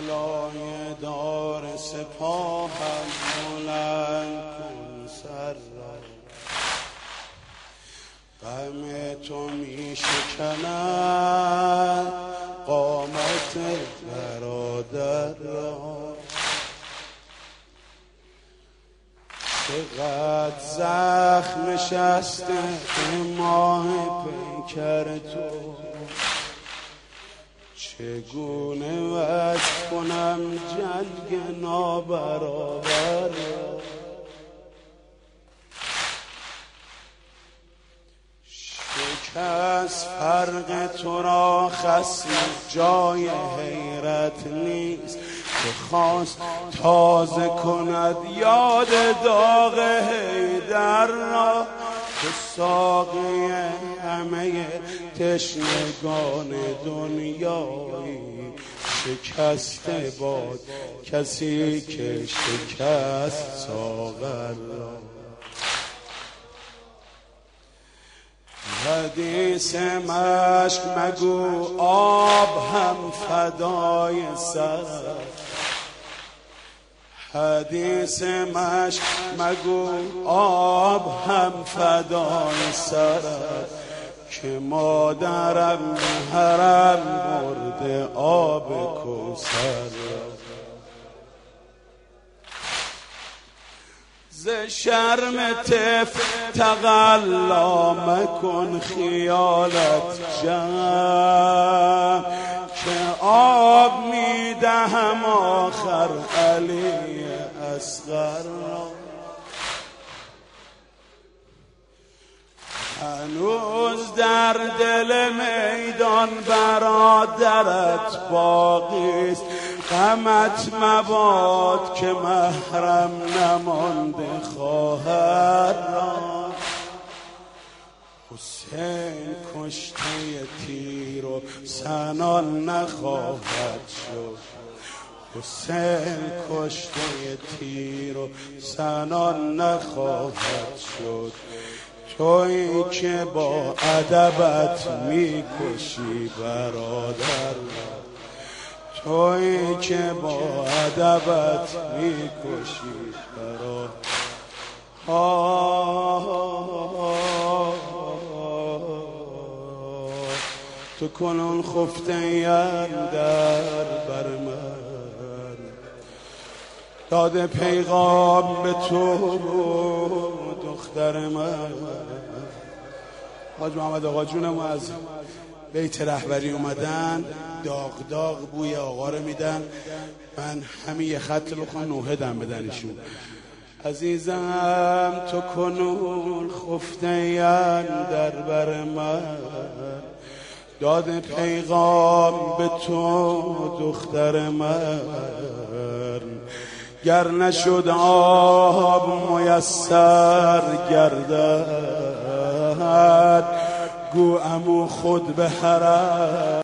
بلای دار سپاهم بلند کن سر را، غم تو می شکند قامت برادر را. چقدر زخم نشسته ماه پیکر تو، چگونه وصف کنم جنگ نابرابر را. شکست فرق تو را خصم جای حیرت نیست، که خواست تازه کند یاد داغ حیدر را. که ساقی همه تشنگان دنیایی، شکسته باد کسی که شکست ساغر را. حدیث مشک مگو آب هم فدای سر، حدیث مشک مگو آب هم فدای سر، که مادرم حرم برده آب کوثر. ز شرم طفل تقلا مکن خیالت جمع، که آب میدهم آخر علی اصغر را. هنوز در دل میدان برادرت باقیست، غمت مباد که محرم نمانده خواهر را. حسین کشته تیر و سنان نخواهد شد، حسین کشته تیر و سنان نخواهد شد. تویی که با ادبت میکشی برادر را، تویی که با ادبت میکشی برادر. تو کنون خفته اندر بر من، داده پیغام به تو دختر من. حاج محمد آقا جونم از بیت رهبری اومدن، داغ داغ بوی آقا رو میدن. من همین یه خط بخوام نوهدم بدنشون. عزیزم تو کنون خفته اندر بر من، داده پیغام به تو دختر من. گر نشد آب میسر گردد، گو عمو خود به حرم